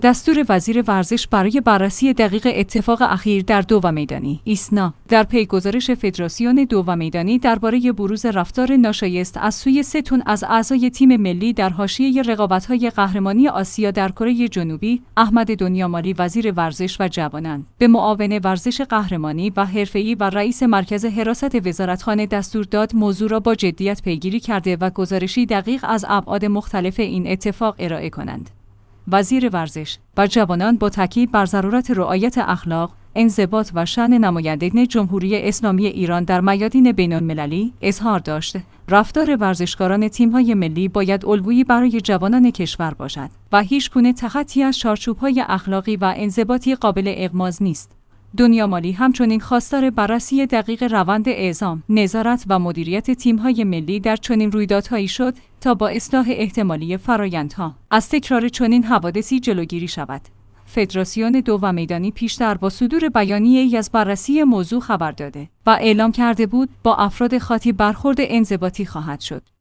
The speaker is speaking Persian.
دستور وزیر ورزش برای بررسی دقیق اتفاق اخیر در دو میدانی ایسنا در پی گزارش فدراسیون دو میدانی درباره بروز رفتار ناشایست از سوی 3 تن از اعضای تیم ملی در حاشیه رقابت‌های قهرمانی آسیا در کره جنوبی، احمد دنیامالی وزیر ورزش و جوانان به معاون ورزش قهرمانی و حرفه‌ای و رئیس مرکز حراست وزارتخانه دستور داد موضوع را با جدیت پیگیری کرده و گزارشی دقیق از ابعاد مختلف این اتفاق ارائه کنند. وزیر ورزش و جوانان با تاکید بر ضرورت رعایت اخلاق، انضباط و شأن نمایندگان جمهوری اسلامی ایران در میادین بین‌المللی اظهار داشت رفتار ورزشکاران تیم‌های ملی باید الگویی برای جوانان کشور باشد و هیچگونه تخطی از چارچوب‌های اخلاقی و انضباطی قابل اغماض نیست. دنیامالی همچنین خواستار بررسی دقیق روند اعزام، نظارت و مدیریت تیم‌های ملی در چنین رویدادهایی شد تا با اصلاح احتمالی فرآیندها از تکرار چنین حوادثی جلوگیری شود. فدراسیون دو میدانی پیشتر با صدور بیانیه‌ای از بررسی موضوع خبر داده و اعلام کرده بود با افراد خاطی برخورد انضباطی خواهد شد.